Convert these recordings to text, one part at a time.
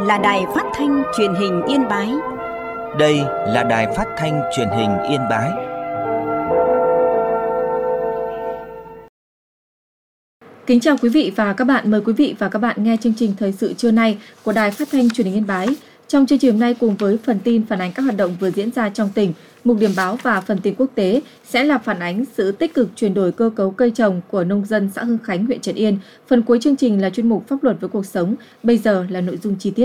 là Đài Phát thanh Truyền hình Yên Bái. Đây là Đài Phát thanh Truyền hình Yên Bái. Kính chào quý vị và các bạn. Mời quý vị và các bạn nghe chương trình Thời sự trưa nay của Đài Phát thanh Truyền hình Yên Bái. Trong chương trình hôm nay, cùng với phần tin phản ánh các hoạt động vừa diễn ra trong tỉnh, mục điểm báo và phần tin quốc tế sẽ là phản ánh sự tích cực chuyển đổi cơ cấu cây trồng của nông dân xã Hưng Khánh, huyện Trấn Yên. Phần cuối chương trình là chuyên mục Pháp luật với cuộc sống. Bây giờ là nội dung chi tiết.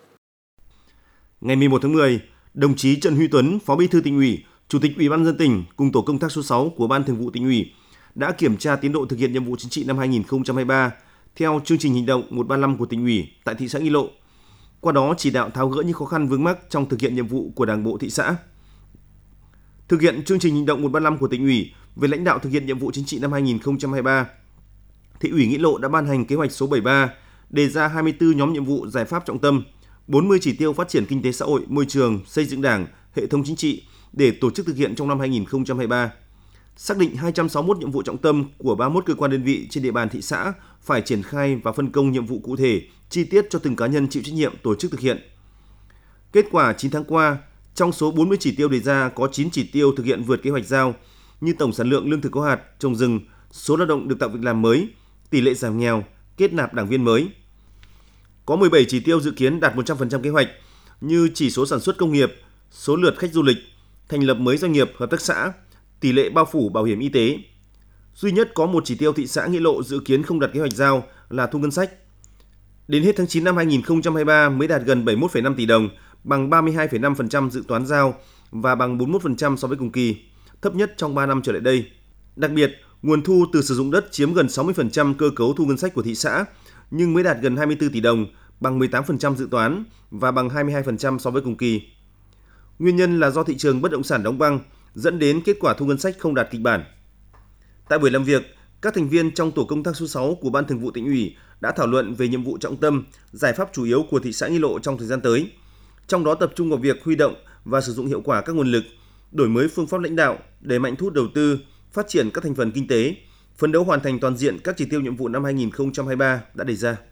Ngày 11 tháng 10, đồng chí Trần Huy Tuấn, Phó Bí thư Tỉnh ủy, Chủ tịch Ủy ban nhân dân tỉnh cùng tổ công tác số 6 của Ban Thường vụ Tỉnh ủy đã kiểm tra tiến độ thực hiện nhiệm vụ chính trị năm 2023 theo chương trình hành động 135 của Tỉnh ủy tại thị xã Nghi Lộ. Qua đó chỉ đạo tháo gỡ những khó khăn vướng mắc trong thực hiện nhiệm vụ của Đảng bộ thị xã. Thực hiện chương trình hành động 135 của Tỉnh ủy về lãnh đạo thực hiện nhiệm vụ chính trị năm 2023, Thị ủy Nghi Lộ đã ban hành kế hoạch số 73, đề ra 24 nhóm nhiệm vụ giải pháp trọng tâm, 40 chỉ tiêu phát triển kinh tế xã hội, môi trường, xây dựng Đảng, hệ thống chính trị để tổ chức thực hiện trong năm 2023. Xác định 261 nhiệm vụ trọng tâm của 31 cơ quan đơn vị trên địa bàn thị xã phải triển khai và phân công nhiệm vụ cụ thể, chi tiết cho từng cá nhân chịu trách nhiệm tổ chức thực hiện. Kết quả 9 tháng qua, trong số 40 chỉ tiêu đề ra có 9 chỉ tiêu thực hiện vượt kế hoạch giao như tổng sản lượng lương thực có hạt, trồng rừng, số lao động được tạo việc làm mới, tỷ lệ giảm nghèo, kết nạp đảng viên mới. Có 17 chỉ tiêu dự kiến đạt 100% kế hoạch như chỉ số sản xuất công nghiệp, số lượt khách du lịch, thành lập mới doanh nghiệp, hợp tác xã, tỷ lệ bao phủ bảo hiểm y tế. Duy nhất có một chỉ tiêu thị xã Nghi Lộ dự kiến không đạt kế hoạch giao là thu ngân sách. Đến hết tháng 9 năm 2023 mới đạt gần 71,5 tỷ đồng, bằng 32,5% dự toán giao và bằng 41% so với cùng kỳ, thấp nhất trong 3 năm trở lại đây. Đặc biệt, nguồn thu từ sử dụng đất chiếm gần 60% cơ cấu thu ngân sách của thị xã, nhưng mới đạt gần 24 tỷ đồng, bằng 18% dự toán và bằng 22% so với cùng kỳ. Nguyên nhân là do thị trường bất động sản đóng băng, dẫn đến kết quả thu ngân sách không đạt kịch bản. Tại buổi làm việc, các thành viên trong tổ công tác số 6 của Ban Thường vụ Tỉnh ủy đã thảo luận về nhiệm vụ trọng tâm, giải pháp chủ yếu của thị xã Nghi Lộ trong thời gian tới. Trong đó tập trung vào việc huy động và sử dụng hiệu quả các nguồn lực, đổi mới phương pháp lãnh đạo, đẩy mạnh thu hút đầu tư, phát triển các thành phần kinh tế, phấn đấu hoàn thành toàn diện các chỉ tiêu nhiệm vụ năm 2023 đã đề ra.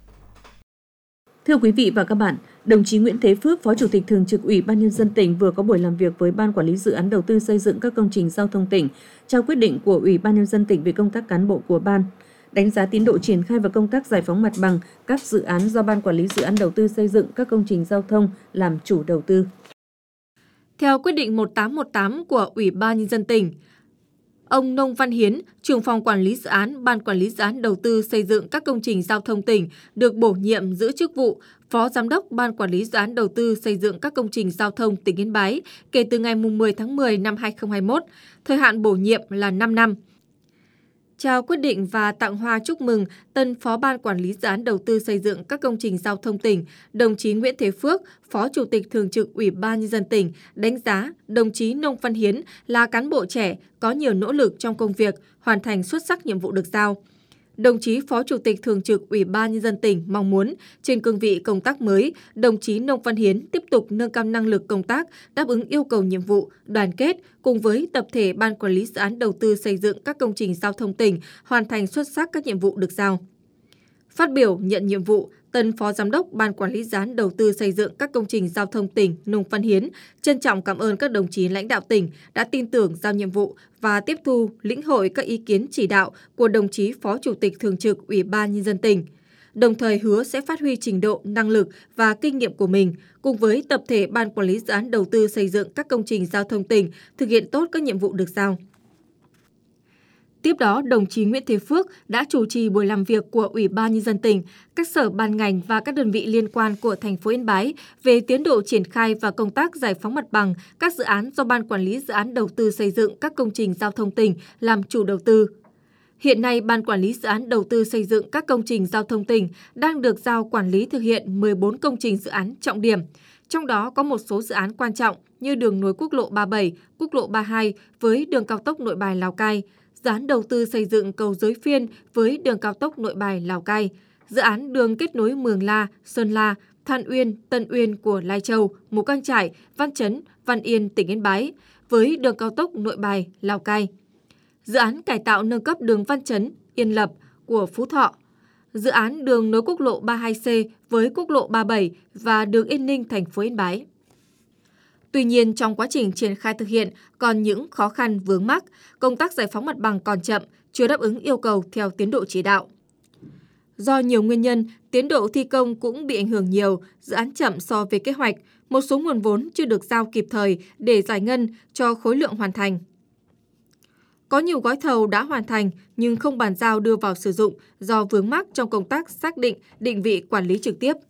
Thưa quý vị và các bạn, đồng chí Nguyễn Thế Phước, Phó Chủ tịch Thường trực Ủy ban Nhân dân tỉnh vừa có buổi làm việc với Ban Quản lý Dự án Đầu tư xây dựng các công trình giao thông tỉnh, trao quyết định của Ủy ban Nhân dân tỉnh về công tác cán bộ của Ban, đánh giá tiến độ triển khai và công tác giải phóng mặt bằng các dự án do Ban Quản lý Dự án Đầu tư xây dựng các công trình giao thông làm chủ đầu tư. Theo quyết định 1818 của Ủy ban Nhân dân tỉnh, ông Nông Văn Hiến, trưởng phòng quản lý dự án, Ban Quản lý Dự án Đầu tư xây dựng các công trình giao thông tỉnh, được bổ nhiệm giữ chức vụ Phó Giám đốc Ban Quản lý Dự án Đầu tư xây dựng các công trình giao thông tỉnh Yên Bái kể từ ngày 10 tháng 10 năm 2021, thời hạn bổ nhiệm là 5 năm. Trao quyết định và tặng hoa chúc mừng tân Phó Ban Quản lý Dự án Đầu tư xây dựng các công trình giao thông tỉnh, đồng chí Nguyễn Thế Phước, Phó Chủ tịch Thường trực Ủy ban Nhân dân tỉnh, đánh giá đồng chí Nông Văn Hiến là cán bộ trẻ, có nhiều nỗ lực trong công việc, hoàn thành xuất sắc nhiệm vụ được giao. Đồng chí Phó Chủ tịch Thường trực Ủy ban Nhân dân tỉnh mong muốn trên cương vị công tác mới, đồng chí Nông Văn Hiến tiếp tục nâng cao năng lực công tác, đáp ứng yêu cầu nhiệm vụ, đoàn kết cùng với tập thể Ban Quản lý Dự án Đầu tư xây dựng các công trình giao thông tỉnh hoàn thành xuất sắc các nhiệm vụ được giao. Phát biểu nhận nhiệm vụ, tân Phó Giám đốc Ban Quản lý Dự án Đầu tư xây dựng các công trình giao thông tỉnh Nông Văn Hiến trân trọng cảm ơn các đồng chí lãnh đạo tỉnh đã tin tưởng giao nhiệm vụ và tiếp thu, lĩnh hội các ý kiến chỉ đạo của đồng chí Phó Chủ tịch Thường trực Ủy ban Nhân dân tỉnh. Đồng thời hứa sẽ phát huy trình độ, năng lực và kinh nghiệm của mình cùng với tập thể Ban Quản lý Dự án Đầu tư xây dựng các công trình giao thông tỉnh thực hiện tốt các nhiệm vụ được giao. Tiếp đó, đồng chí Nguyễn Thế Phước đã chủ trì buổi làm việc của Ủy ban Nhân dân tỉnh, các sở ban ngành và các đơn vị liên quan của thành phố Yên Bái về tiến độ triển khai và công tác giải phóng mặt bằng các dự án do Ban Quản lý Dự án Đầu tư xây dựng các công trình giao thông tỉnh làm chủ đầu tư. Hiện nay, Ban Quản lý Dự án Đầu tư xây dựng các công trình giao thông tỉnh đang được giao quản lý thực hiện 14 công trình dự án trọng điểm, trong đó có một số dự án quan trọng như đường nối quốc lộ 37, quốc lộ 32 với đường cao tốc Nội Bài - Lào Cai, dự án đầu tư xây dựng cầu Giới Phiên với đường cao tốc Nội Bài - Lào Cai, dự án đường kết nối Mường La, Sơn La, Than Uyên, Tân Uyên của Lai Châu, Mù Cang Chải, Văn Chấn, Văn Yên, tỉnh Yên Bái với đường cao tốc Nội Bài - Lào Cai, dự án cải tạo nâng cấp đường Văn Chấn, Yên Lập của Phú Thọ, dự án đường nối quốc lộ 32C với quốc lộ 37 và đường Yên Ninh, thành phố Yên Bái. Tuy nhiên, trong quá trình triển khai thực hiện còn những khó khăn vướng mắc, công tác giải phóng mặt bằng còn chậm, chưa đáp ứng yêu cầu theo tiến độ chỉ đạo. Do nhiều nguyên nhân, tiến độ thi công cũng bị ảnh hưởng nhiều, dự án chậm so với kế hoạch, một số nguồn vốn chưa được giao kịp thời để giải ngân cho khối lượng hoàn thành. Có nhiều gói thầu đã hoàn thành nhưng không bàn giao đưa vào sử dụng do vướng mắc trong công tác xác định, định vị quản lý trực tiếp.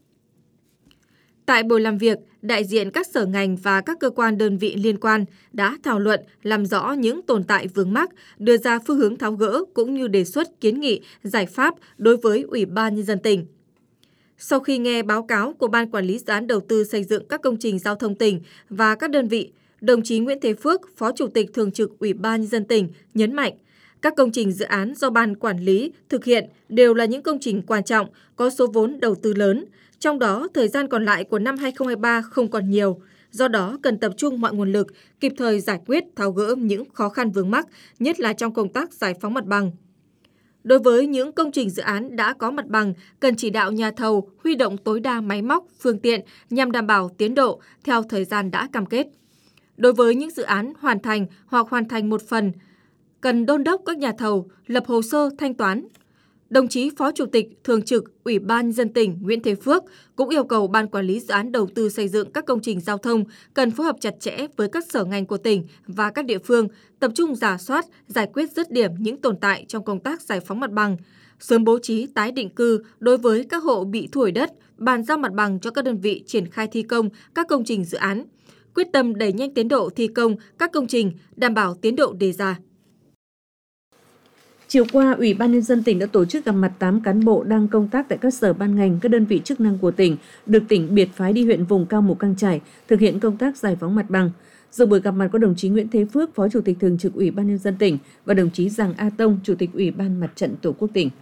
Tại buổi làm việc, đại diện các sở ngành và các cơ quan đơn vị liên quan đã thảo luận, làm rõ những tồn tại vướng mắc, đưa ra phương hướng tháo gỡ cũng như đề xuất kiến nghị, giải pháp đối với Ủy ban Nhân dân tỉnh. Sau khi nghe báo cáo của Ban Quản lý Dự án Đầu tư xây dựng các công trình giao thông tỉnh và các đơn vị, đồng chí Nguyễn Thế Phước, Phó Chủ tịch Thường trực Ủy ban Nhân dân tỉnh nhấn mạnh, các công trình dự án do Ban Quản lý thực hiện đều là những công trình quan trọng, có số vốn đầu tư lớn. Trong đó, thời gian còn lại của năm 2023 không còn nhiều. Do đó, cần tập trung mọi nguồn lực, kịp thời giải quyết, tháo gỡ những khó khăn vướng mắc, nhất là trong công tác giải phóng mặt bằng. Đối với những công trình dự án đã có mặt bằng, cần chỉ đạo nhà thầu huy động tối đa máy móc, phương tiện nhằm đảm bảo tiến độ theo thời gian đã cam kết. Đối với những dự án hoàn thành hoặc hoàn thành một phần, cần đôn đốc các nhà thầu lập hồ sơ thanh toán. Đồng chí Phó Chủ tịch Thường trực Ủy ban Nhân dân tỉnh Nguyễn Thế Phước cũng yêu cầu Ban Quản lý Dự án Đầu tư xây dựng các công trình giao thông cần phối hợp chặt chẽ với các sở ngành của tỉnh và các địa phương, tập trung rà soát, giải quyết dứt điểm những tồn tại trong công tác giải phóng mặt bằng, sớm bố trí tái định cư đối với các hộ bị thu hồi đất, bàn giao mặt bằng cho các đơn vị triển khai thi công các công trình dự án, quyết tâm đẩy nhanh tiến độ thi công các công trình, đảm bảo tiến độ đề ra. Chiều qua, Ủy ban Nhân dân tỉnh đã tổ chức gặp mặt 8 cán bộ đang công tác tại các sở ban ngành, các đơn vị chức năng của tỉnh, được tỉnh biệt phái đi huyện vùng cao Mù Cang Chải, thực hiện công tác giải phóng mặt bằng. Dự buổi gặp mặt có đồng chí Nguyễn Thế Phước, Phó Chủ tịch Thường trực Ủy ban Nhân dân tỉnh và đồng chí Giàng A Tông, Chủ tịch Ủy ban Mặt trận Tổ quốc tỉnh.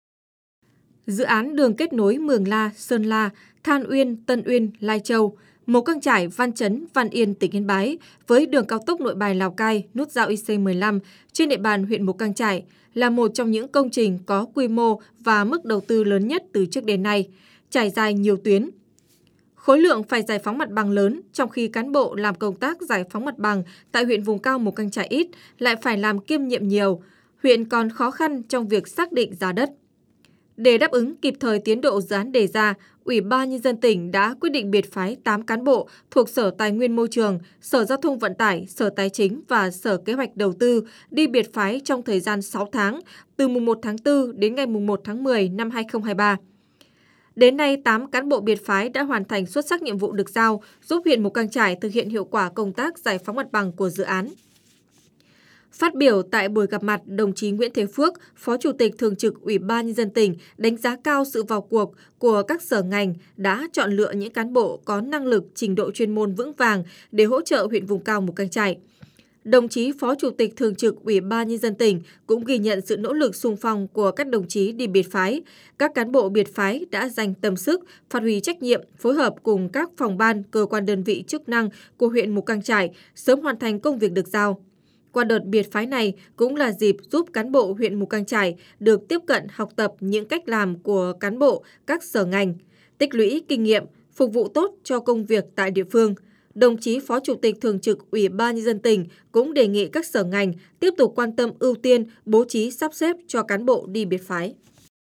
Dự án đường kết nối Mường La, Sơn La, Than Uyên, Tân Uyên, Lai Châu, Mù Cang Chải, Văn Chấn, Văn Yên, tỉnh Yên Bái với đường cao tốc Nội Bài - Lào Cai, nút giao IC15 trên địa bàn huyện Mù Cang Chải là một trong những công trình có quy mô và mức đầu tư lớn nhất từ trước đến nay, trải dài nhiều tuyến. Khối lượng phải giải phóng mặt bằng lớn, trong khi cán bộ làm công tác giải phóng mặt bằng tại huyện vùng cao Mù Cang Chải ít, lại phải làm kiêm nhiệm nhiều. Huyện còn khó khăn trong việc xác định giá đất. Để đáp ứng kịp thời tiến độ dự án đề ra, Ủy ban Nhân dân tỉnh đã quyết định biệt phái 8 cán bộ thuộc Sở Tài nguyên Môi trường, Sở Giao thông Vận tải, Sở Tài chính và Sở Kế hoạch Đầu tư đi biệt phái trong thời gian 6 tháng, từ mùng 1 tháng 4 đến ngày mùng 1 tháng 10 năm 2023. Đến nay, 8 cán bộ biệt phái đã hoàn thành xuất sắc nhiệm vụ được giao, giúp huyện Mù Cang Chải thực hiện hiệu quả công tác giải phóng mặt bằng của dự án. Phát biểu tại buổi gặp mặt, đồng chí Nguyễn Thế Phước, Phó Chủ tịch Thường trực Ủy ban Nhân dân tỉnh đánh giá cao sự vào cuộc của các sở ngành đã chọn lựa những cán bộ có năng lực, trình độ chuyên môn vững vàng để hỗ trợ huyện vùng cao Mù Cang Chải. Đồng chí Phó Chủ tịch Thường trực Ủy ban Nhân dân tỉnh cũng ghi nhận sự nỗ lực xung phong của các đồng chí đi biệt phái. Các cán bộ biệt phái đã dành tâm sức, phát huy trách nhiệm, phối hợp cùng các phòng ban, cơ quan đơn vị chức năng của huyện Mù Cang Chải sớm hoàn thành công việc được giao. Qua đợt biệt phái này cũng là dịp giúp cán bộ huyện Mù Cang Chải được tiếp cận học tập những cách làm của cán bộ các sở ngành, tích lũy kinh nghiệm, phục vụ tốt cho công việc tại địa phương. Đồng chí Phó Chủ tịch Thường trực Ủy ban Nhân dân tỉnh cũng đề nghị các sở ngành tiếp tục quan tâm ưu tiên bố trí sắp xếp cho cán bộ đi biệt phái.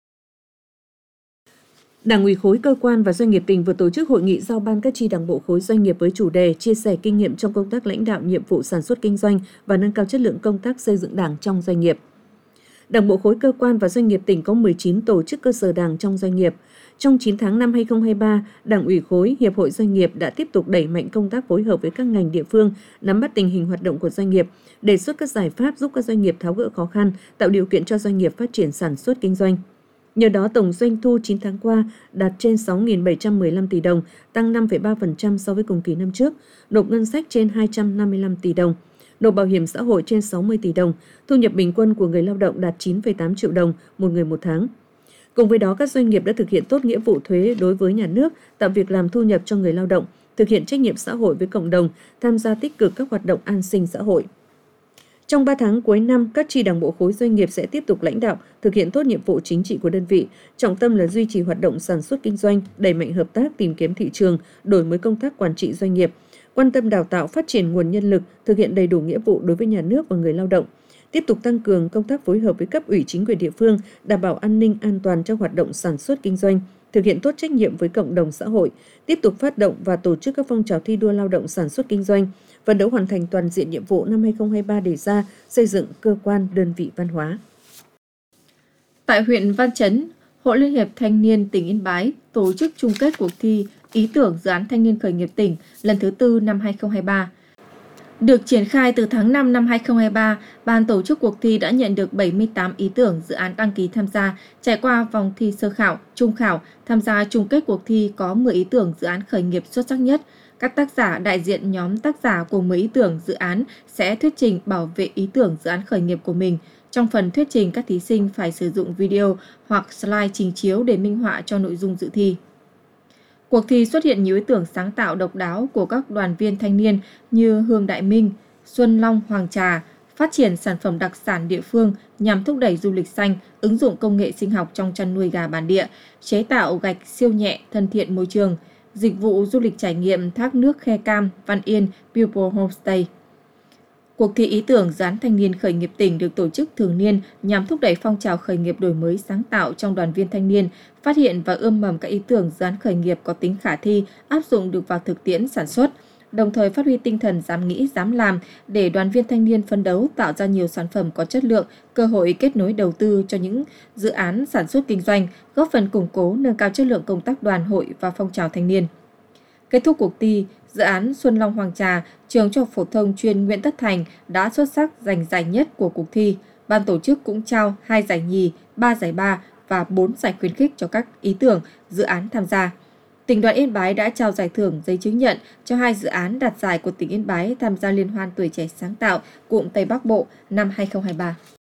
Đảng ủy khối cơ quan và doanh nghiệp tỉnh vừa tổ chức hội nghị giao ban các chi đảng bộ khối doanh nghiệp với chủ đề chia sẻ kinh nghiệm trong công tác lãnh đạo nhiệm vụ sản xuất kinh doanh và nâng cao chất lượng công tác xây dựng đảng trong doanh nghiệp. Đảng bộ khối cơ quan và doanh nghiệp tỉnh có 19 tổ chức cơ sở đảng trong doanh nghiệp. Trong 9 tháng năm 2023, Đảng ủy khối, Hiệp hội Doanh nghiệp đã tiếp tục đẩy mạnh công tác phối hợp với các ngành địa phương, nắm bắt tình hình hoạt động của doanh nghiệp, đề xuất các giải pháp giúp các doanh nghiệp tháo gỡ khó khăn, tạo điều kiện cho doanh nghiệp phát triển sản xuất kinh doanh. Nhờ đó, tổng doanh thu 9 tháng qua đạt trên 6.715 tỷ đồng, tăng 5,3% so với cùng kỳ năm trước, nộp ngân sách trên 255 tỷ đồng, nộp bảo hiểm xã hội trên 60 tỷ đồng, thu nhập bình quân của người lao động đạt 9,8 triệu đồng một người một tháng. Cùng với đó, các doanh nghiệp đã thực hiện tốt nghĩa vụ thuế đối với nhà nước, tạo việc làm thu nhập cho người lao động, thực hiện trách nhiệm xã hội với cộng đồng, tham gia tích cực các hoạt động an sinh xã hội. Trong 3 tháng cuối năm, các chi đảng bộ khối doanh nghiệp sẽ tiếp tục lãnh đạo, thực hiện tốt nhiệm vụ chính trị của đơn vị, trọng tâm là duy trì hoạt động sản xuất kinh doanh, đẩy mạnh hợp tác tìm kiếm thị trường, đổi mới công tác quản trị doanh nghiệp, quan tâm đào tạo phát triển nguồn nhân lực, thực hiện đầy đủ nghĩa vụ đối với nhà nước và người lao động. Tiếp tục tăng cường công tác phối hợp với cấp ủy chính quyền địa phương, đảm bảo an ninh an toàn cho hoạt động sản xuất kinh doanh, thực hiện tốt trách nhiệm với cộng đồng xã hội, tiếp tục phát động và tổ chức các phong trào thi đua lao động sản xuất kinh doanh, phấn đấu hoàn thành toàn diện nhiệm vụ năm 2023 đề ra, xây dựng cơ quan đơn vị văn hóa. Tại huyện Văn Chấn, Hội Liên hiệp Thanh niên tỉnh Yên Bái tổ chức chung kết cuộc thi ý tưởng dự án thanh niên khởi nghiệp tỉnh lần thứ 4 năm 2023. Được triển khai từ tháng 5 năm 2023, ban tổ chức cuộc thi đã nhận được 78 ý tưởng dự án đăng ký tham gia, trải qua vòng thi sơ khảo, trung khảo, tham gia chung kết cuộc thi có 10 ý tưởng dự án khởi nghiệp xuất sắc nhất. Các tác giả đại diện nhóm tác giả của 10 ý tưởng dự án sẽ thuyết trình bảo vệ ý tưởng dự án khởi nghiệp của mình. Trong phần thuyết trình, các thí sinh phải sử dụng video hoặc slide trình chiếu để minh họa cho nội dung dự thi. Cuộc thi xuất hiện nhiều ý tưởng sáng tạo độc đáo của các đoàn viên thanh niên như Hương Đại Minh, Xuân Long Hoàng Trà, phát triển sản phẩm đặc sản địa phương nhằm thúc đẩy du lịch xanh, ứng dụng công nghệ sinh học trong chăn nuôi gà bản địa, chế tạo gạch siêu nhẹ thân thiện môi trường, dịch vụ du lịch trải nghiệm thác nước Khe Cam, Văn Yên, People Homestay. Cuộc thi ý tưởng dự án thanh niên khởi nghiệp tỉnh được tổ chức thường niên nhằm thúc đẩy phong trào khởi nghiệp đổi mới sáng tạo trong đoàn viên thanh niên, phát hiện và ươm mầm các ý tưởng dự án khởi nghiệp có tính khả thi, áp dụng được vào thực tiễn sản xuất, đồng thời phát huy tinh thần dám nghĩ, dám làm để đoàn viên thanh niên phấn đấu tạo ra nhiều sản phẩm có chất lượng, cơ hội kết nối đầu tư cho những dự án sản xuất kinh doanh, góp phần củng cố nâng cao chất lượng công tác đoàn hội và phong trào thanh niên. Kết thúc cuộc thi, dự án Xuân Long Hoàng Trà, trường Trung học phổ thông chuyên Nguyễn Tất Thành đã xuất sắc giành giải nhất của cuộc thi. Ban tổ chức cũng trao 2 giải nhì, 3 giải ba và 4 giải khuyến khích cho các ý tưởng, dự án tham gia. Tỉnh đoàn Yên Bái đã trao giải thưởng giấy chứng nhận cho 2 dự án đạt giải của tỉnh Yên Bái tham gia Liên hoan tuổi trẻ sáng tạo cụm Tây Bắc Bộ năm 2023.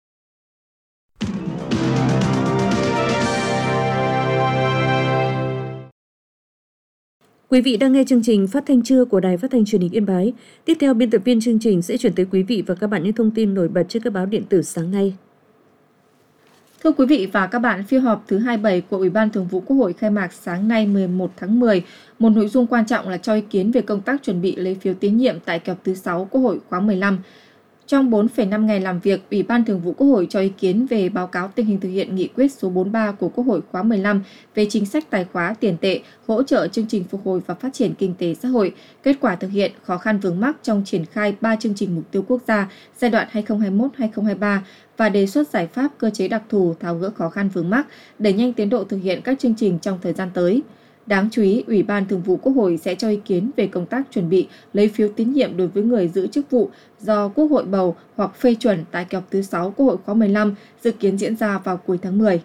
Quý vị đang nghe chương trình Phát thanh trưa của Đài Phát thanh Truyền hình Yên Bái. Tiếp theo, biên tập viên chương trình sẽ chuyển tới quý vị và các bạn những thông tin nổi bật trên các báo điện tử sáng nay. Thưa quý vị và các bạn, phiên họp thứ 27 của Ủy ban Thường vụ Quốc hội khai mạc sáng nay 11 tháng 10. Một nội dung quan trọng là cho ý kiến về công tác chuẩn bị lấy phiếu tín nhiệm tại kỳ họp thứ 6 Quốc hội khóa 15. Trong 4,5 ngày làm việc, Ủy ban Thường vụ Quốc hội cho ý kiến về báo cáo tình hình thực hiện nghị quyết số 43 của Quốc hội khóa 15 về chính sách tài khóa tiền tệ, hỗ trợ chương trình phục hồi và phát triển kinh tế xã hội, kết quả thực hiện, khó khăn vướng mắc trong triển khai 3 chương trình mục tiêu quốc gia giai đoạn 2021-2023 và đề xuất giải pháp cơ chế đặc thù tháo gỡ khó khăn vướng mắc, đẩy nhanh tiến độ thực hiện các chương trình trong thời gian tới. Đáng chú ý, Ủy ban Thường vụ Quốc hội sẽ cho ý kiến về công tác chuẩn bị lấy phiếu tín nhiệm đối với người giữ chức vụ do Quốc hội bầu hoặc phê chuẩn tại kỳ họp thứ 6 Quốc hội khóa 15, dự kiến diễn ra vào cuối tháng 10.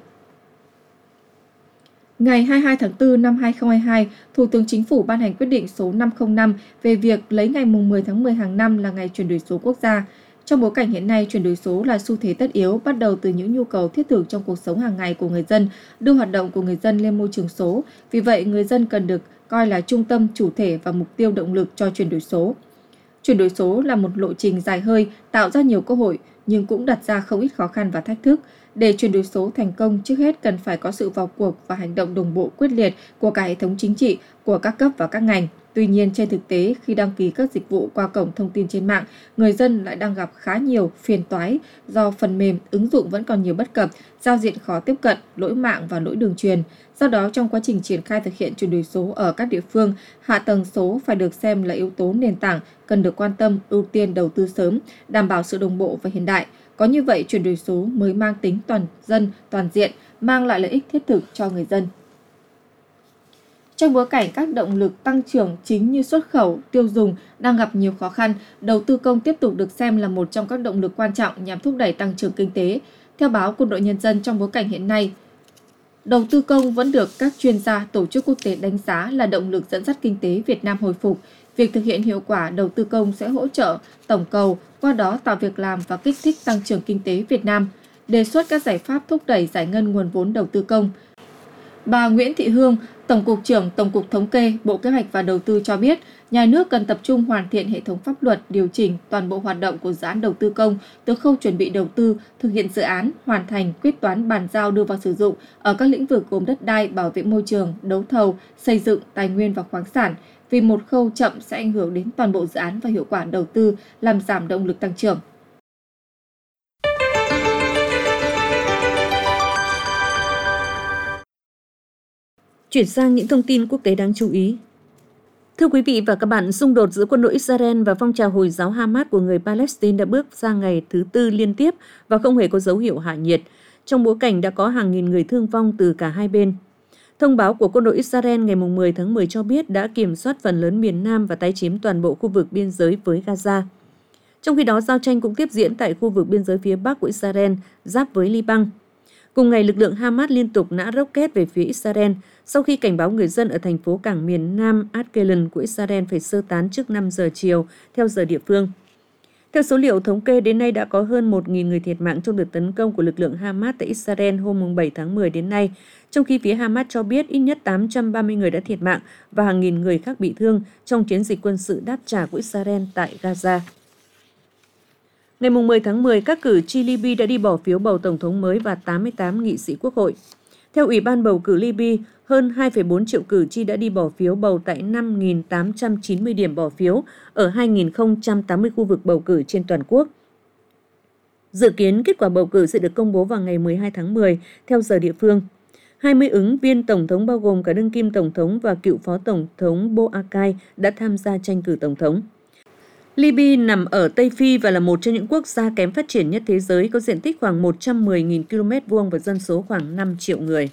Ngày 22 tháng 4 năm 2022, Thủ tướng Chính phủ ban hành quyết định số 505 về việc lấy ngày 10 tháng 10 hàng năm là ngày chuyển đổi số quốc gia. Trong bối cảnh hiện nay, chuyển đổi số là xu thế tất yếu bắt đầu từ những nhu cầu thiết thực trong cuộc sống hàng ngày của người dân, đưa hoạt động của người dân lên môi trường số. Vì vậy, người dân cần được coi là trung tâm, chủ thể và mục tiêu động lực cho chuyển đổi số. Chuyển đổi số là một lộ trình dài hơi, tạo ra nhiều cơ hội, nhưng cũng đặt ra không ít khó khăn và thách thức. Để chuyển đổi số thành công, trước hết cần phải có sự vào cuộc và hành động đồng bộ quyết liệt của cả hệ thống chính trị, của các cấp và các ngành. Tuy nhiên, trên thực tế, khi đăng ký các dịch vụ qua cổng thông tin trên mạng, người dân lại đang gặp khá nhiều phiền toái do phần mềm, ứng dụng vẫn còn nhiều bất cập, giao diện khó tiếp cận, lỗi mạng và lỗi đường truyền. Do đó, trong quá trình triển khai thực hiện chuyển đổi số ở các địa phương, hạ tầng số phải được xem là yếu tố nền tảng, cần được quan tâm, ưu tiên đầu tư sớm, đảm bảo sự đồng bộ và hiện đại. Có như vậy, chuyển đổi số mới mang tính toàn dân, toàn diện, mang lại lợi ích thiết thực cho người dân. Trong bối cảnh các động lực tăng trưởng chính như xuất khẩu, tiêu dùng đang gặp nhiều khó khăn, đầu tư công tiếp tục được xem là một trong các động lực quan trọng nhằm thúc đẩy tăng trưởng kinh tế. Theo báo Quân đội Nhân dân, trong bối cảnh hiện nay, đầu tư công vẫn được các chuyên gia, tổ chức quốc tế đánh giá là động lực dẫn dắt kinh tế Việt Nam hồi phục. Việc thực hiện hiệu quả đầu tư công sẽ hỗ trợ tổng cầu, qua đó tạo việc làm và kích thích tăng trưởng kinh tế Việt Nam. Đề xuất các giải pháp thúc đẩy giải ngân nguồn vốn đầu tư công. Bà Nguyễn Thị Hương, Tổng cục trưởng Tổng cục Thống kê, Bộ Kế hoạch và Đầu tư cho biết, nhà nước cần tập trung hoàn thiện hệ thống pháp luật, điều chỉnh toàn bộ hoạt động của dự án đầu tư công từ khâu chuẩn bị đầu tư, thực hiện dự án, hoàn thành, quyết toán bàn giao đưa vào sử dụng ở các lĩnh vực gồm đất đai, bảo vệ môi trường, đấu thầu, xây dựng, tài nguyên và khoáng sản. Vì một khâu chậm sẽ ảnh hưởng đến toàn bộ dự án và hiệu quả đầu tư, làm giảm động lực tăng trưởng. Chuyển sang những thông tin quốc tế đáng chú ý. Thưa quý vị và các bạn, xung đột giữa quân đội Israel và phong trào Hồi giáo Hamas của người Palestine đã bước sang ngày thứ tư liên tiếp và không hề có dấu hiệu hạ nhiệt, trong bối cảnh đã có hàng nghìn người thương vong từ cả hai bên. Thông báo của quân đội Israel ngày 10 tháng 10 cho biết đã kiểm soát phần lớn miền Nam và tái chiếm toàn bộ khu vực biên giới với Gaza. Trong khi đó, giao tranh cũng tiếp diễn tại khu vực biên giới phía Bắc của Israel, giáp với Liban. Cùng ngày, lực lượng Hamas liên tục nã rocket về phía Israel sau khi cảnh báo người dân ở thành phố cảng miền Nam Ashkelon của Israel phải sơ tán trước 5 giờ chiều theo giờ địa phương. Theo số liệu thống kê, đến nay đã có hơn 1.000 người thiệt mạng trong đợt tấn công của lực lượng Hamas tại Israel hôm 7 tháng 10 đến nay, trong khi phía Hamas cho biết ít nhất 830 người đã thiệt mạng và hàng nghìn người khác bị thương trong chiến dịch quân sự đáp trả của Israel tại Gaza. Ngày 10 tháng 10, các cử tri Libya đã đi bỏ phiếu bầu tổng thống mới và 88 nghị sĩ quốc hội. Theo Ủy ban bầu cử Libya, hơn 2,4 triệu cử tri đã đi bỏ phiếu bầu tại 5.890 điểm bỏ phiếu ở 2.080 khu vực bầu cử trên toàn quốc. Dự kiến kết quả bầu cử sẽ được công bố vào ngày 12 tháng 10 theo giờ địa phương. 20 ứng viên tổng thống bao gồm cả đương kim tổng thống và cựu phó tổng thống Bouakai đã tham gia tranh cử tổng thống. Libya nằm ở Tây Phi và là một trong những quốc gia kém phát triển nhất thế giới, có diện tích khoảng 110.000 km² và dân số khoảng 5 triệu người.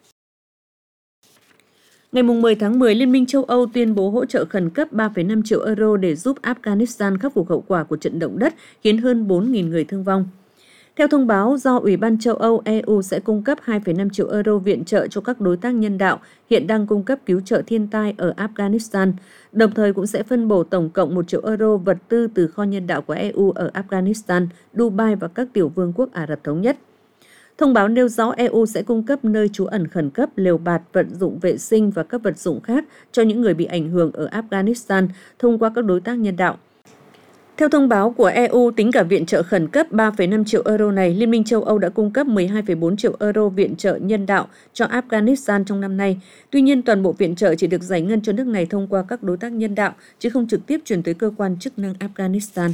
Ngày 10 tháng 10, Liên minh châu Âu tuyên bố hỗ trợ khẩn cấp 3,5 triệu euro để giúp Afghanistan khắc phục hậu quả của trận động đất khiến hơn 4.000 người thương vong. Theo thông báo do Ủy ban châu Âu EU sẽ cung cấp 2,5 triệu euro viện trợ cho các đối tác nhân đạo hiện đang cung cấp cứu trợ thiên tai ở Afghanistan, đồng thời cũng sẽ phân bổ tổng cộng 1 triệu euro vật tư từ kho nhân đạo của EU ở Afghanistan, Dubai và các tiểu vương quốc Ả Rập Thống Nhất. Thông báo nêu rõ EU sẽ cung cấp nơi trú ẩn khẩn cấp, lều bạt, vật dụng vệ sinh và các vật dụng khác cho những người bị ảnh hưởng ở Afghanistan thông qua các đối tác nhân đạo. Theo thông báo của EU, tính cả viện trợ khẩn cấp 3,5 triệu euro này, Liên minh châu Âu đã cung cấp 12,4 triệu euro viện trợ nhân đạo cho Afghanistan trong năm nay. Tuy nhiên, toàn bộ viện trợ chỉ được giải ngân cho nước này thông qua các đối tác nhân đạo, chứ không trực tiếp chuyển tới cơ quan chức năng Afghanistan.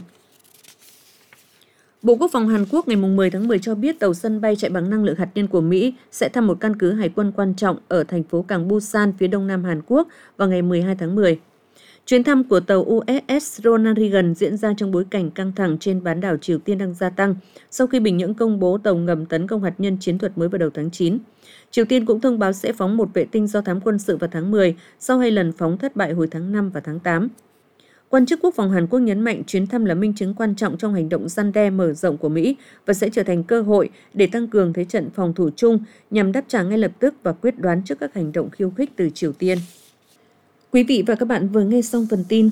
Bộ Quốc phòng Hàn Quốc ngày 10 tháng 10 cho biết tàu sân bay chạy bằng năng lượng hạt nhân của Mỹ sẽ thăm một căn cứ hải quân quan trọng ở thành phố cảng Busan, phía đông nam Hàn Quốc vào ngày 12 tháng 10. Chuyến thăm của tàu USS Ronald Reagan diễn ra trong bối cảnh căng thẳng trên bán đảo Triều Tiên đang gia tăng sau khi Bình Nhưỡng công bố tàu ngầm tấn công hạt nhân chiến thuật mới vào đầu tháng 9. Triều Tiên cũng thông báo sẽ phóng một vệ tinh do thám quân sự vào tháng 10 sau 2 lần phóng thất bại hồi tháng 5 và tháng 8. Quan chức Quốc phòng Hàn Quốc nhấn mạnh chuyến thăm là minh chứng quan trọng trong hành động răn đe mở rộng của Mỹ và sẽ trở thành cơ hội để tăng cường thế trận phòng thủ chung nhằm đáp trả ngay lập tức và quyết đoán trước các hành động khiêu khích từ Triều Tiên. Quý vị và các bạn vừa nghe xong phần tin.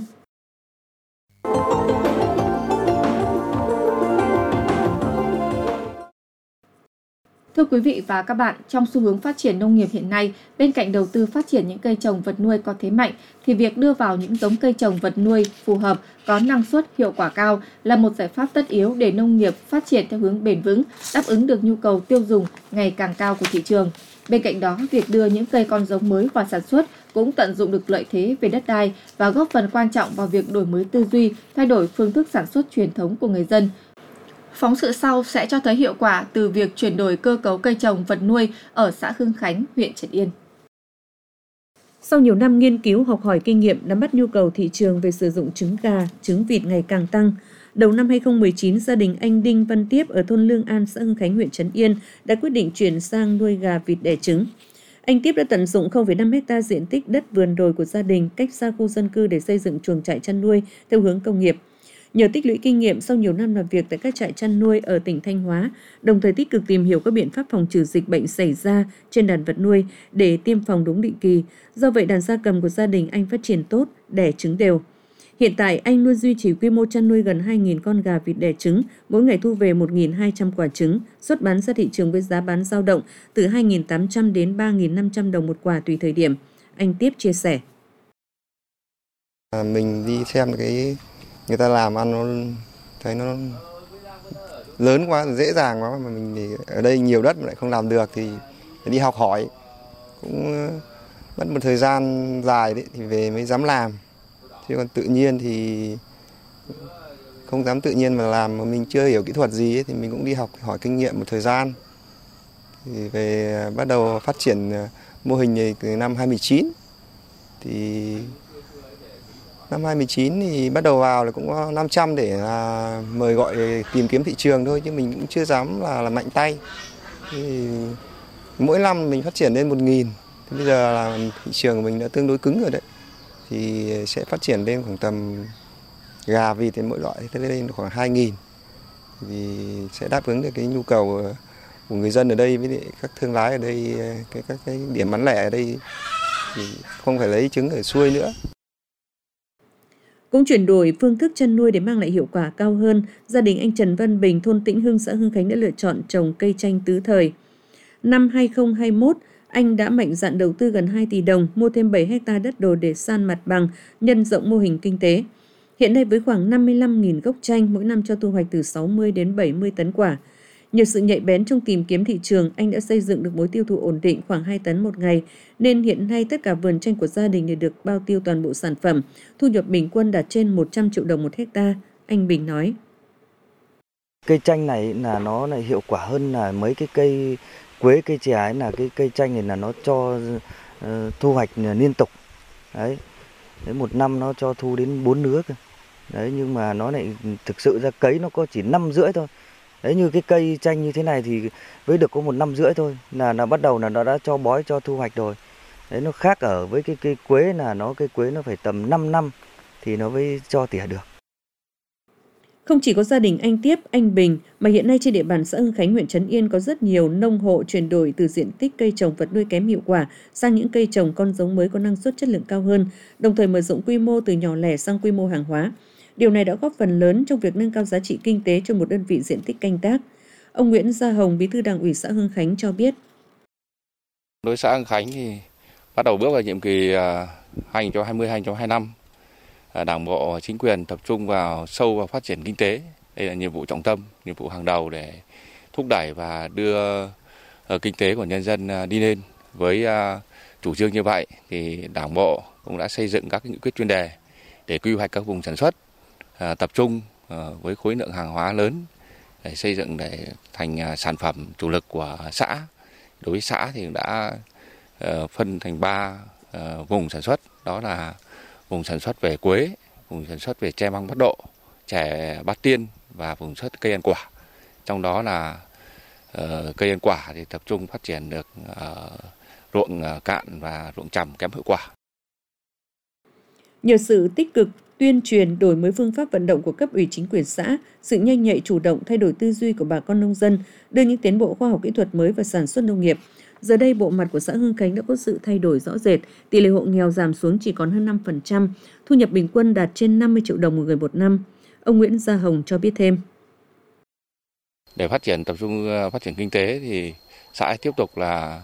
Thưa quý vị và các bạn, trong xu hướng phát triển nông nghiệp hiện nay, bên cạnh đầu tư phát triển những cây trồng vật nuôi có thế mạnh, thì việc đưa vào những giống cây trồng vật nuôi phù hợp, có năng suất, hiệu quả cao là một giải pháp tất yếu để nông nghiệp phát triển theo hướng bền vững, đáp ứng được nhu cầu tiêu dùng ngày càng cao của thị trường. Bên cạnh đó, việc đưa những cây con giống mới vào sản xuất cũng tận dụng được lợi thế về đất đai và góp phần quan trọng vào việc đổi mới tư duy, thay đổi phương thức sản xuất truyền thống của người dân. Phóng sự sau sẽ cho thấy hiệu quả từ việc chuyển đổi cơ cấu cây trồng vật nuôi ở xã Hưng Khánh, huyện Trấn Yên. Sau nhiều năm nghiên cứu, học hỏi kinh nghiệm, nắm bắt nhu cầu thị trường về sử dụng trứng gà, trứng vịt ngày càng tăng, đầu năm 2019, gia đình anh Đinh Văn Tiếp ở thôn Lương An, xã Hưng Khánh, huyện Trấn Yên đã quyết định chuyển sang nuôi gà vịt đẻ trứng. Anh Tiếp đã tận dụng 0,5 ha diện tích đất vườn đồi của gia đình cách xa khu dân cư để xây dựng chuồng trại chăn nuôi theo hướng công nghiệp. Nhờ tích lũy kinh nghiệm sau nhiều năm làm việc tại các trại chăn nuôi ở tỉnh Thanh Hóa, đồng thời tích cực tìm hiểu các biện pháp phòng trừ dịch bệnh xảy ra trên đàn vật nuôi để tiêm phòng đúng định kỳ. Do vậy, đàn gia cầm của gia đình anh phát triển tốt, đẻ trứng đều. Hiện tại, anh luôn duy trì quy mô chăn nuôi gần 2.000 con gà vịt đẻ trứng, mỗi ngày thu về 1.200 quả trứng, xuất bán ra thị trường với giá bán dao động từ 2.800 đến 3.500 đồng một quả tùy thời điểm. Anh Tiếp chia sẻ. Mình đi xem cái người ta làm ăn nó thấy nó lớn quá, dễ dàng quá, mà mình thì ở đây nhiều đất mà lại không làm được thì phải đi học hỏi, cũng mất một thời gian dài đấy thì về mới dám làm. Chứ còn tự nhiên thì không dám tự nhiên mà làm, mà mình chưa hiểu kỹ thuật gì ấy, thì mình cũng đi học hỏi kinh nghiệm một thời gian. Thì về bắt đầu phát triển mô hình này từ năm 2019. Thì năm 2019 thì bắt đầu vào là cũng có 500 để là mời gọi tìm kiếm thị trường thôi, chứ mình cũng chưa dám là mạnh tay. Thì mỗi năm mình phát triển lên 1.000. Thì bây giờ là thị trường của mình đã tương đối cứng rồi đấy. Thì sẽ phát triển lên khoảng tầm gà vịt thì mỗi loại thì lên khoảng 2.000. Thì sẽ đáp ứng được cái nhu cầu của người dân ở đây với các thương lái ở đây, các cái điểm bán lẻ ở đây thì không phải lấy trứng ở xuôi nữa. Cũng chuyển đổi phương thức chăn nuôi để mang lại hiệu quả cao hơn, gia đình anh Trần Văn Bình, thôn Tĩnh Hưng, xã Hưng Khánh đã lựa chọn trồng cây chanh tứ thời. Năm 2021, anh đã mạnh dạn đầu tư gần 2 tỷ đồng, mua thêm 7 hectare đất đồi để san mặt bằng, nhân rộng mô hình kinh tế. Hiện nay với khoảng 55.000 gốc chanh, mỗi năm cho thu hoạch từ 60 đến 70 tấn quả. Nhờ sự nhạy bén trong tìm kiếm thị trường, anh đã xây dựng được mối tiêu thụ ổn định khoảng 2 tấn một ngày, nên hiện nay tất cả vườn chanh của gia đình đều được bao tiêu toàn bộ sản phẩm, thu nhập bình quân đạt trên 100 triệu đồng một hectare. Anh Bình nói. Cây chanh này là nó lại hiệu quả hơn là mấy cái cây quế, cây chè ấy, là cái cây chanh này là nó cho thu hoạch liên tục. Đấy, một năm nó cho thu đến 4 nứa cơ. Đấy, nhưng mà nó lại thực sự ra cấy nó có chỉ 5 rưỡi thôi. Đấy, như cái cây chanh như thế này thì với được có 1 năm rưỡi thôi là bắt đầu là nó đã cho bói, cho thu hoạch rồi. Đấy, nó khác ở với cái cây quế là cây quế nó phải tầm 5 năm thì nó mới cho tỉa được. Không chỉ có gia đình anh Tiếp, anh Bình, mà hiện nay trên địa bàn xã Hưng Khánh, huyện Trấn Yên có rất nhiều nông hộ chuyển đổi từ diện tích cây trồng vật nuôi kém hiệu quả sang những cây trồng con giống mới có năng suất chất lượng cao hơn, đồng thời mở rộng quy mô từ nhỏ lẻ sang quy mô hàng hóa. Điều này đã góp phần lớn trong việc nâng cao giá trị kinh tế cho một đơn vị diện tích canh tác. Ông Nguyễn Gia Hồng, Bí thư Đảng ủy xã Hưng Khánh cho biết. Đối với xã Hưng Khánh thì bắt đầu bước vào nhiệm kỳ 2020-2025. Đảng bộ, chính quyền tập trung sâu vào phát triển kinh tế. Đây là nhiệm vụ trọng tâm, nhiệm vụ hàng đầu để thúc đẩy và đưa kinh tế của nhân dân đi lên. Với chủ trương như vậy thì Đảng bộ cũng đã xây dựng các nghị quyết chuyên đề để quy hoạch các vùng sản xuất tập trung với khối lượng hàng hóa lớn để xây dựng để thành sản phẩm chủ lực của xã. Đối với xã thì đã phân thành 3 vùng sản xuất, đó là vùng sản xuất về quế, vùng sản xuất về tre măng Bắc Độ, chè Bát Tiên và vùng sản xuất cây ăn quả. Trong đó là cây ăn quả thì tập trung phát triển được ruộng cạn và ruộng trầm kém hiệu quả. Nhờ sự tích cực tuyên truyền, đổi mới phương pháp vận động của cấp ủy chính quyền xã, sự nhanh nhạy chủ động thay đổi tư duy của bà con nông dân, đưa những tiến bộ khoa học kỹ thuật mới vào sản xuất nông nghiệp. Giờ đây, bộ mặt của xã Hưng Khánh đã có sự thay đổi rõ rệt, tỷ lệ hộ nghèo giảm xuống chỉ còn hơn 5%, thu nhập bình quân đạt trên 50 triệu đồng một người một năm. Ông Nguyễn Gia Hồng cho biết thêm. Để tập trung phát triển kinh tế thì xã tiếp tục là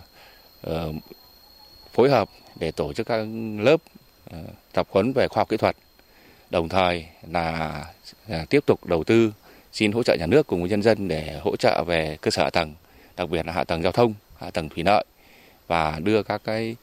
phối hợp để tổ chức các lớp tập huấn về khoa học kỹ thuật, đồng thời là tiếp tục đầu tư xin hỗ trợ nhà nước cùng với nhân dân để hỗ trợ về cơ sở hạ tầng, đặc biệt là hạ tầng giao thông, hạ tầng thủy lợi, và đưa các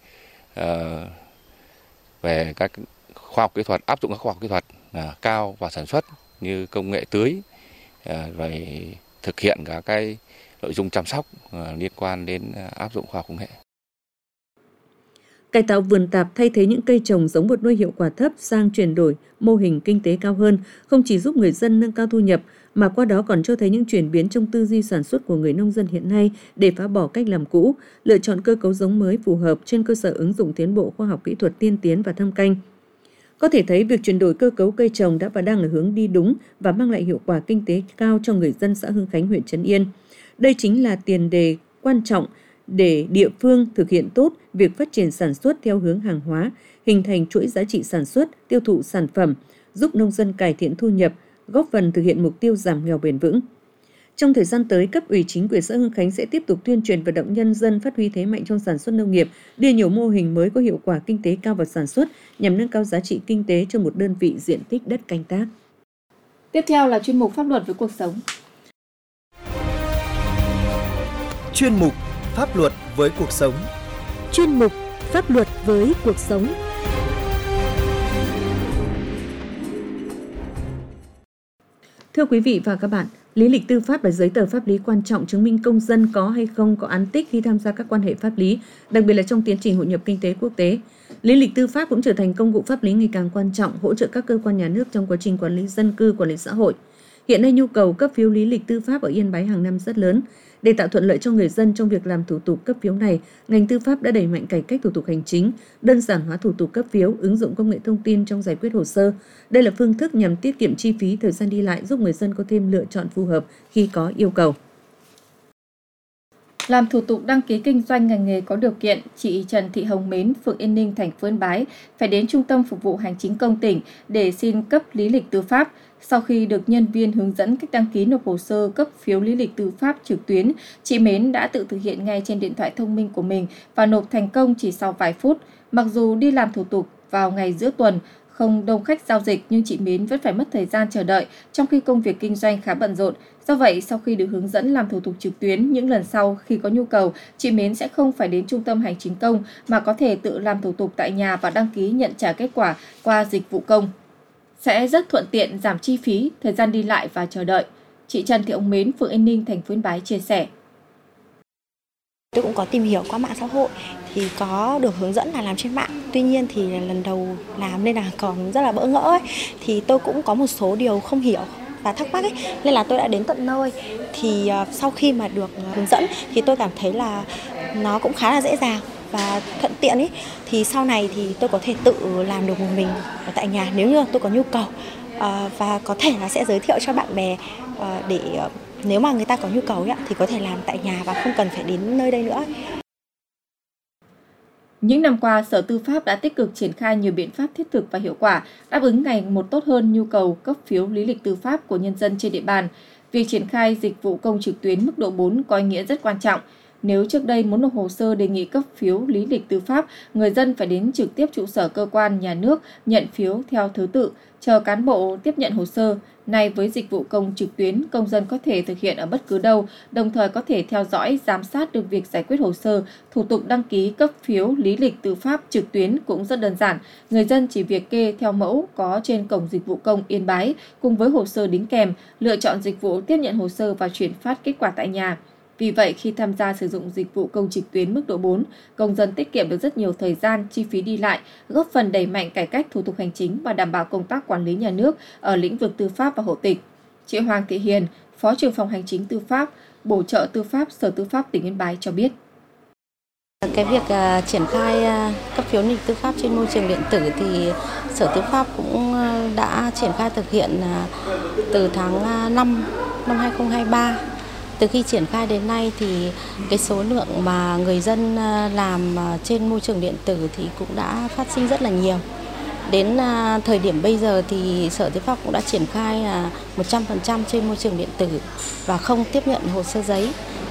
về các khoa học kỹ thuật, áp dụng các khoa học kỹ thuật cao vào sản xuất như công nghệ tưới, rồi thực hiện các nội dung chăm sóc liên quan đến áp dụng khoa học công nghệ. Cải tạo vườn tạp thay thế những cây trồng giống vật nuôi hiệu quả thấp sang chuyển đổi mô hình kinh tế cao hơn, không chỉ giúp người dân nâng cao thu nhập, mà qua đó còn cho thấy những chuyển biến trong tư duy sản xuất của người nông dân hiện nay để phá bỏ cách làm cũ, lựa chọn cơ cấu giống mới phù hợp trên cơ sở ứng dụng tiến bộ khoa học kỹ thuật tiên tiến và thâm canh. Có thể thấy việc chuyển đổi cơ cấu cây trồng đã và đang là hướng đi đúng và mang lại hiệu quả kinh tế cao cho người dân xã Hưng Khánh, huyện Trấn Yên. Đây chính là tiền đề quan trọng để địa phương thực hiện tốt việc phát triển sản xuất theo hướng hàng hóa, hình thành chuỗi giá trị sản xuất, tiêu thụ sản phẩm, giúp nông dân cải thiện thu nhập, góp phần thực hiện mục tiêu giảm nghèo bền vững. Trong thời gian tới, cấp ủy chính quyền xã Hưng Khánh sẽ tiếp tục tuyên truyền vận động nhân dân phát huy thế mạnh trong sản xuất nông nghiệp, đưa nhiều mô hình mới có hiệu quả kinh tế cao vào sản xuất nhằm nâng cao giá trị kinh tế cho một đơn vị diện tích đất canh tác. Tiếp theo là chuyên mục Pháp luật với cuộc sống. Chuyên mục Pháp luật với cuộc sống. Chuyên mục Pháp luật với cuộc sống. Thưa quý vị và các bạn, lý lịch tư pháp là giấy tờ pháp lý quan trọng chứng minh công dân có hay không có án tích khi tham gia các quan hệ pháp lý, đặc biệt là trong tiến trình hội nhập kinh tế quốc tế. Lý lịch tư pháp cũng trở thành công cụ pháp lý ngày càng quan trọng, hỗ trợ các cơ quan nhà nước trong quá trình quản lý dân cư, quản lý xã hội. Hiện nay nhu cầu cấp phiếu lý lịch tư pháp ở Yên Bái hàng năm rất lớn. Để tạo thuận lợi cho người dân trong việc làm thủ tục cấp phiếu này, ngành tư pháp đã đẩy mạnh cải cách thủ tục hành chính, đơn giản hóa thủ tục cấp phiếu, ứng dụng công nghệ thông tin trong giải quyết hồ sơ. Đây là phương thức nhằm tiết kiệm chi phí, thời gian đi lại, giúp người dân có thêm lựa chọn phù hợp khi có yêu cầu. Làm thủ tục đăng ký kinh doanh ngành nghề có điều kiện, chị Trần Thị Hồng Mến, phường Yên Ninh, thành phố Yên Bái phải đến Trung tâm Phục vụ Hành chính công tỉnh để xin cấp lý lịch tư pháp. Sau khi được nhân viên hướng dẫn cách đăng ký nộp hồ sơ cấp phiếu lý lịch tư pháp trực tuyến, chị Mến đã tự thực hiện ngay trên điện thoại thông minh của mình và nộp thành công chỉ sau vài phút. Mặc dù đi làm thủ tục vào ngày giữa tuần, không đông khách giao dịch nhưng chị Mến vẫn phải mất thời gian chờ đợi trong khi công việc kinh doanh khá bận rộn. Do vậy, sau khi được hướng dẫn làm thủ tục trực tuyến, những lần sau khi có nhu cầu, chị Mến sẽ không phải đến trung tâm hành chính công mà có thể tự làm thủ tục tại nhà và đăng ký nhận trả kết quả qua dịch vụ công. Sẽ rất thuận tiện, giảm chi phí, thời gian đi lại và chờ đợi. Chị Trần Thị Hồng Mến, phường Yên Ninh, thành phố Yên Bái chia sẻ. Tôi cũng có tìm hiểu qua mạng xã hội thì có được hướng dẫn là làm trên mạng. Tuy nhiên thì lần đầu làm nên là còn rất là bỡ ngỡ ấy. Thì tôi cũng có một số điều không hiểu và thắc mắc ấy, nên là tôi đã đến tận nơi. Thì sau khi mà được hướng dẫn thì tôi cảm thấy là nó cũng khá là dễ dàng và thuận tiện ấy. Thì sau này thì tôi có thể tự làm được một mình ở tại nhà nếu như tôi có nhu cầu, và có thể là sẽ giới thiệu cho bạn bè để nếu mà người ta có nhu cầu ấy, thì có thể làm tại nhà và không cần phải đến nơi đây nữa. Những năm qua, Sở Tư pháp đã tích cực triển khai nhiều biện pháp thiết thực và hiệu quả, đáp ứng ngày một tốt hơn nhu cầu cấp phiếu lý lịch tư pháp của nhân dân trên địa bàn. Việc triển khai dịch vụ công trực tuyến mức độ 4 có ý nghĩa rất quan trọng. Nếu trước đây muốn nộp hồ sơ đề nghị cấp phiếu lý lịch tư pháp, người dân phải đến trực tiếp trụ sở cơ quan nhà nước nhận phiếu theo thứ tự, chờ cán bộ tiếp nhận hồ sơ. Nay với dịch vụ công trực tuyến, công dân có thể thực hiện ở bất cứ đâu, đồng thời có thể theo dõi, giám sát được việc giải quyết hồ sơ, thủ tục đăng ký cấp phiếu lý lịch tư pháp trực tuyến cũng rất đơn giản. Người dân chỉ việc kê theo mẫu có trên cổng dịch vụ công Yên Bái cùng với hồ sơ đính kèm, lựa chọn dịch vụ tiếp nhận hồ sơ và chuyển phát kết quả tại nhà. Vì vậy, khi tham gia sử dụng dịch vụ công trực tuyến mức độ 4, công dân tiết kiệm được rất nhiều thời gian, chi phí đi lại, góp phần đẩy mạnh cải cách thủ tục hành chính và đảm bảo công tác quản lý nhà nước ở lĩnh vực tư pháp và hộ tịch. Chị Hoàng Thị Hiền, Phó trưởng phòng Hành chính tư pháp, Bổ trợ tư pháp, Sở Tư pháp tỉnh Yên Bái cho biết. Cái việc triển khai cấp phiếu lý lịch tư pháp trên môi trường điện tử thì Sở Tư pháp cũng đã triển khai thực hiện từ tháng 5 năm 2023. Từ khi triển khai đến nay thì cái số lượng mà người dân làm trên môi trường điện tử thì cũng đã phát sinh rất là nhiều. Đến thời điểm bây giờ thì Sở Tư pháp cũng đã triển khai 100% trên môi trường điện tử và không tiếp nhận hồ sơ giấy.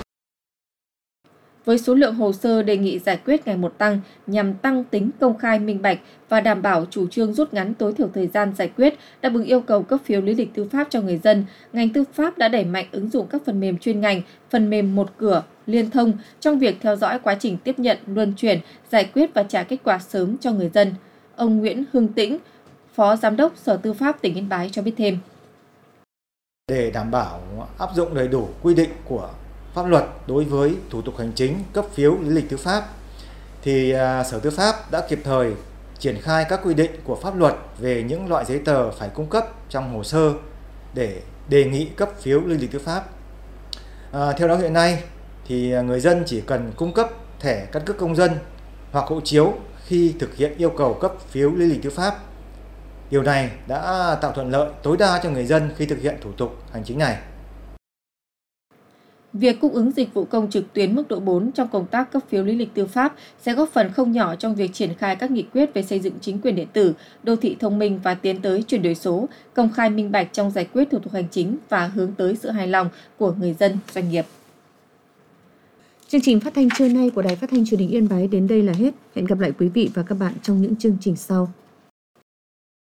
Với số lượng hồ sơ đề nghị giải quyết ngày một tăng nhằm tăng tính công khai minh bạch và đảm bảo chủ trương rút ngắn tối thiểu thời gian giải quyết, đáp ứng yêu cầu cấp phiếu lý lịch tư pháp cho người dân, ngành tư pháp đã đẩy mạnh ứng dụng các phần mềm chuyên ngành, phần mềm một cửa, liên thông trong việc theo dõi quá trình tiếp nhận, luân chuyển, giải quyết và trả kết quả sớm cho người dân. Ông Nguyễn Hưng Tĩnh, Phó Giám đốc Sở Tư pháp tỉnh Yên Bái cho biết thêm. Để đảm bảo áp dụng đầy đủ quy định của pháp luật đối với thủ tục hành chính cấp phiếu lý lịch tư pháp thì Sở Tư pháp đã kịp thời triển khai các quy định của pháp luật về những loại giấy tờ phải cung cấp trong hồ sơ để đề nghị cấp phiếu lý lịch tư pháp. Theo đó hiện nay thì người dân chỉ cần cung cấp thẻ căn cước công dân hoặc hộ chiếu khi thực hiện yêu cầu cấp phiếu lý lịch tư pháp. Điều này đã tạo thuận lợi tối đa cho người dân khi thực hiện thủ tục hành chính này. Việc cung ứng dịch vụ công trực tuyến mức độ 4 trong công tác cấp phiếu lý lịch tư pháp sẽ góp phần không nhỏ trong việc triển khai các nghị quyết về xây dựng chính quyền điện tử, đô thị thông minh và tiến tới chuyển đổi số, công khai minh bạch trong giải quyết thủ tục hành chính và hướng tới sự hài lòng của người dân, doanh nghiệp. Chương trình phát thanh trưa nay của Đài Phát thanh Truyền hình Yên Bái đến đây là hết. Hẹn gặp lại quý vị và các bạn trong những chương trình sau.